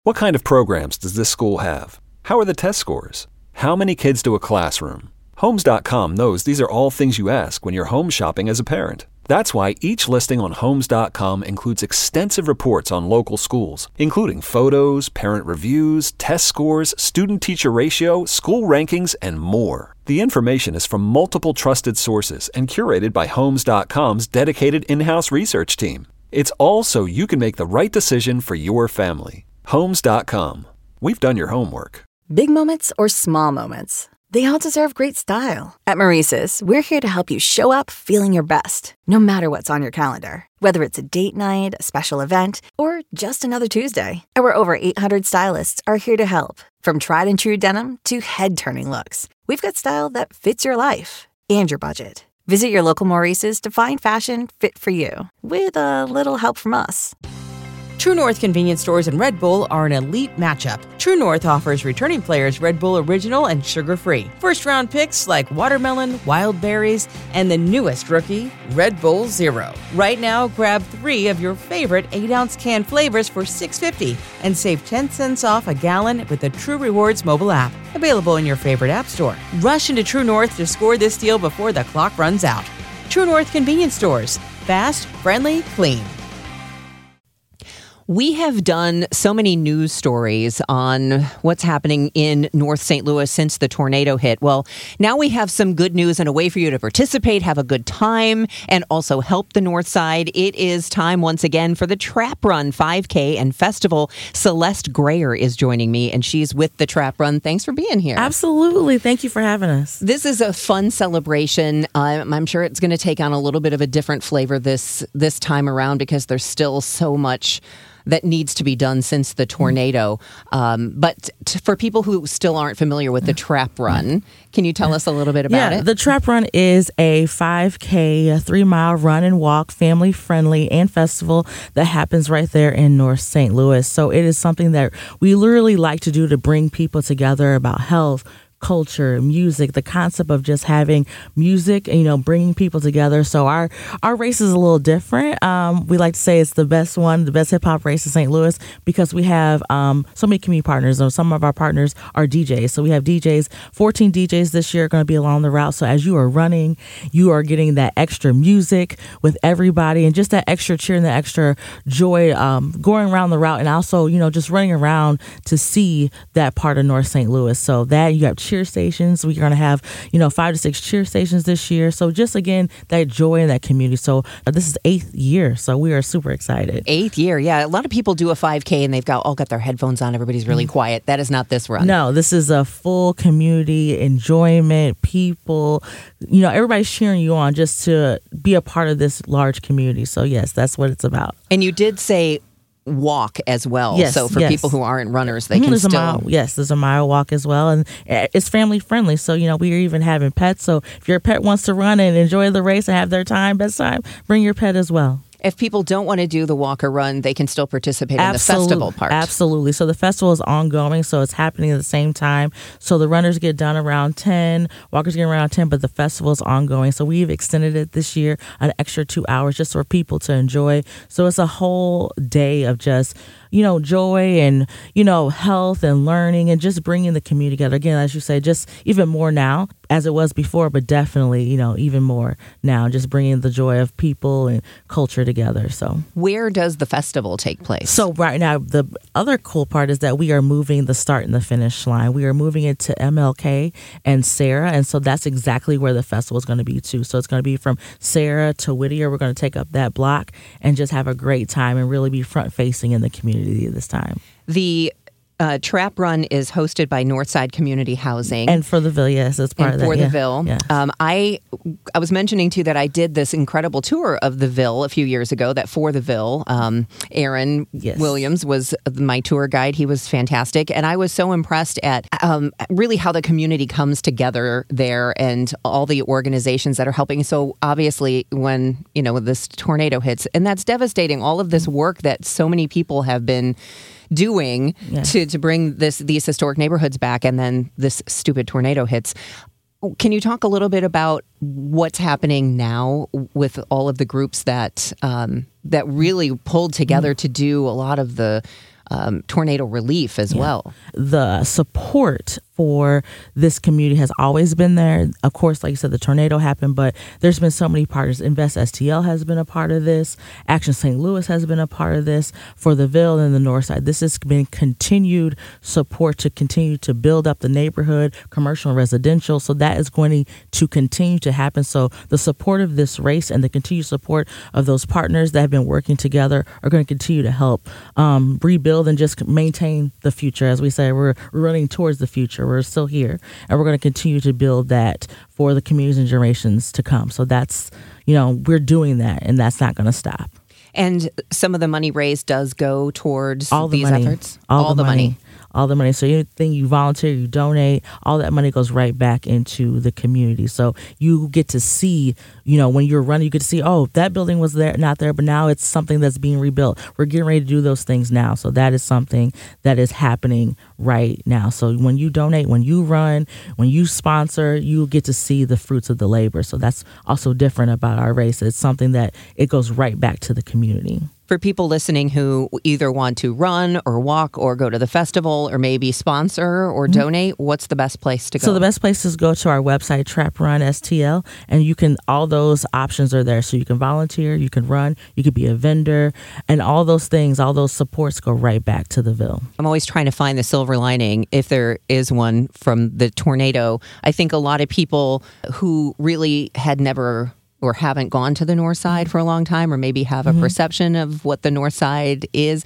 What kind of programs does this school have? How are the test scores? How many kids to a classroom? Homes.com knows these are all things you ask when you're home shopping as a parent. That's why each listing on Homes.com includes extensive reports on local schools, including photos, parent reviews, test scores, student-teacher ratio, school rankings, and more. The information is from multiple trusted sources and curated by Homes.com's dedicated in-house research team. It's all so you can make the right decision for your family. Homes.com. We've done your homework. Big moments or small moments, they all deserve great style. At Maurice's, we're here to help you show up feeling your best, no matter what's on your calendar. Whether it's a date night, a special event, or just another Tuesday. Our over 800 stylists are here to help. From tried and true denim to head-turning looks, we've got style that fits your life and your budget. Visit your local Maurice's to find fashion fit for you, with a little help from us. True North convenience stores and Red Bull are an elite matchup. True North offers returning players Red Bull Original and sugar-free. First-round picks like watermelon, wild berries, and the newest rookie, Red Bull Zero. Right now, grab 3 of your favorite 8-ounce can flavors for $6.50 and save 10 cents off a gallon with the True Rewards mobile app. Available in your favorite app store. Rush into True North to score this deal before the clock runs out. True North convenience stores. Fast, friendly, clean. We have done so many news stories on what's happening in North St. Louis since the tornado hit. Well, now we have some good news and a way for you to participate, have a good time, and also help the North Side. It is time once again for the Trap Run 5K and Festival. Celeste Grayer is joining me, and she's with the Trap Run. Thanks for being here. Absolutely. Thank you for having us. This is a fun celebration. I'm sure it's going to take on a little bit of a different flavor this time around because there's still so much that needs to be done since the tornado. But for people who still aren't familiar with the Trap Run, can you tell us a little bit about it? The Trap Run is a 5K, a 3-mile run and walk, family friendly and festival that happens right there in North St. Louis. So it is something that we literally like to do to bring people together about health, culture, music, the concept of just having music, bringing people together. So our race is a little different. We like to say it's the best hip hop race in St. Louis because we have so many community partners. Some of our partners are DJs. So we have DJs, 14 DJs this year are going to be along the route. So as you are running, you are getting that extra music with everybody and just that extra cheer and that extra joy going around the route and also, just running around to see that part of North St. Louis. So that you have cheer stations. We're going to have, 5 to 6 cheer stations this year. So just again, that joy in that community. So this is 8th year. So we are super excited. 8th year. Yeah. A lot of people do a 5K and they've all got their headphones on. Everybody's really quiet. That is not this run. No, this is a full community enjoyment. People, everybody's cheering you on just to be a part of this large community. So yes, that's what it's about. And you did say walk as well. Yes, so for people who aren't runners, they can there's still... there's a mile walk as well. And it's family friendly. So, we're even having pets. So if your pet wants to run and enjoy the race and have their best time, bring your pet as well. If people don't want to do the walk or run, they can still participate in the festival part. Absolutely. So the festival is ongoing, so it's happening at the same time. So the runners get done around 10, walkers get around 10, but the festival is ongoing. So we've extended it this year an extra 2 hours just for people to enjoy. So it's a whole day of just, joy and, health and learning and just bringing the community together. Again, as you say, just even more now as it was before, but definitely, even more now, just bringing the joy of people and culture together. So where does the festival take place? So right now, the other cool part is that we are moving the start and the finish line. We are moving it to MLK and Sarah. And so that's exactly where the festival is going to be too. So it's going to be from Sarah to Whittier. We're going to take up that block and just have a great time and really be front facing in the community this time. The Trap Run is hosted by Northside Community Housing. And for the Ville, yes, that's part of that. For the Ville. Yes. I was mentioning, too, that I did this incredible tour of the Ville a few years ago, that For the Ville. Aaron Williams was my tour guide. He was fantastic. And I was so impressed at really how the community comes together there and all the organizations that are helping. So obviously when, this tornado hits, and that's devastating, all of this work that so many people have been doing to bring these historic neighborhoods back, and then this stupid tornado hits. Can you talk a little bit about what's happening now with all of the groups that really pulled together to do a lot of the tornado relief as well. The support for this community has always been there. Of course, like you said, the tornado happened, but there's been so many partners. Invest STL has been a part of this. Action St. Louis has been a part of this. For the Ville and the North Side, this has been continued support to continue to build up the neighborhood, commercial and residential. So that is going to continue to happen. So the support of this race and the continued support of those partners that have been working together are going to continue to help rebuild and just maintain the future. As we say, we're running towards the future. We're still here, and we're going to continue to build that for the communities and generations to come. So that's, we're doing that, and that's not going to stop. And some of the money raised does go towards all the these money. efforts? All the money. All the money. So anything you volunteer, you donate, all that money goes right back into the community. So you get to see, when you're running, you get to see, oh, that building was there, not there, but now it's something that's being rebuilt. We're getting ready to do those things now. So that is something that is happening right now. So when you donate, when you run, when you sponsor, you get to see the fruits of the labor. So that's also different about our race. It's something that it goes right back to the community. For people listening who either want to run or walk or go to the festival or maybe sponsor or donate, what's the best place to go? So the best place is go to our website, Trap Run STL, and all those options are there. So you can volunteer, you can run, you could be a vendor, and all those things, all those supports go right back to the Ville. I'm always trying to find the silver lining, if there is one, from the tornado. I think a lot of people who really had never or haven't gone to the North Side for a long time, or maybe have a perception of what the North Side is,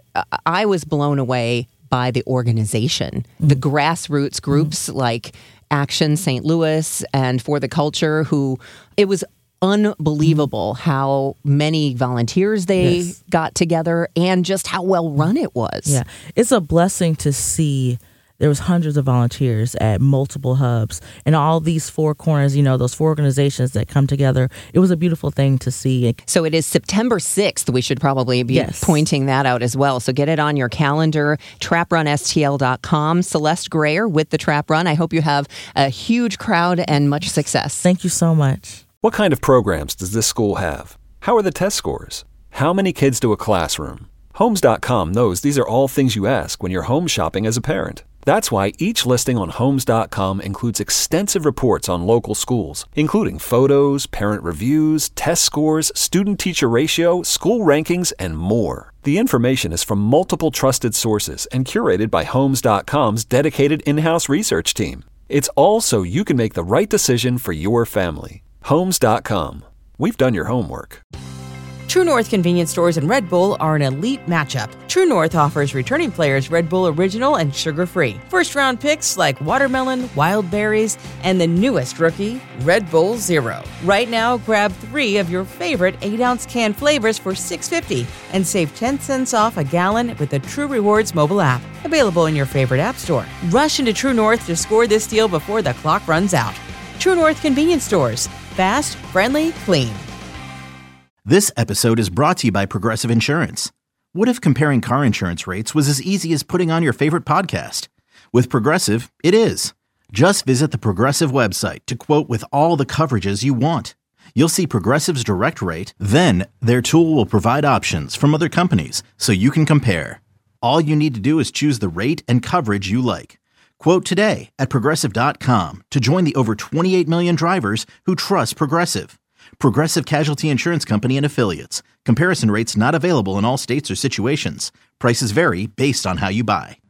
I was blown away by the organization, the grassroots groups like Action St. Louis and For the Culture, it was unbelievable how many volunteers they got together and just how well run it was. Yeah, it's a blessing to see. There was hundreds of volunteers at multiple hubs and all these four corners, those four organizations that come together. It was a beautiful thing to see. So it is September 6th. We should probably be pointing that out as well. So get it on your calendar, traprunstl.com. Celeste Grayer with the Trap Run. I hope you have a huge crowd and much success. Thank you so much. What kind of programs does this school have? How are the test scores? How many kids do a classroom? Homes.com knows these are all things you ask when you're home shopping as a parent. That's why each listing on Homes.com includes extensive reports on local schools, including photos, parent reviews, test scores, student-teacher ratio, school rankings, and more. The information is from multiple trusted sources and curated by Homes.com's dedicated in-house research team. It's all so you can make the right decision for your family. Homes.com. We've done your homework. True North convenience stores and Red Bull are an elite matchup. True North offers returning players Red Bull Original and sugar-free. First-round picks like watermelon, wild berries, and the newest rookie, Red Bull Zero. Right now, grab 3 of your favorite 8-ounce can flavors for $6.50 and save 10 cents off a gallon with the True Rewards mobile app. Available in your favorite app store. Rush into True North to score this deal before the clock runs out. True North convenience stores. Fast, friendly, clean. This episode is brought to you by Progressive Insurance. What if comparing car insurance rates was as easy as putting on your favorite podcast? With Progressive, it is. Just visit the Progressive website to quote with all the coverages you want. You'll see Progressive's direct rate, then their tool will provide options from other companies so you can compare. All you need to do is choose the rate and coverage you like. Quote today at Progressive.com to join the over 28 million drivers who trust Progressive. Progressive Casualty Insurance Company and Affiliates. Comparison rates not available in all states or situations. Prices vary based on how you buy.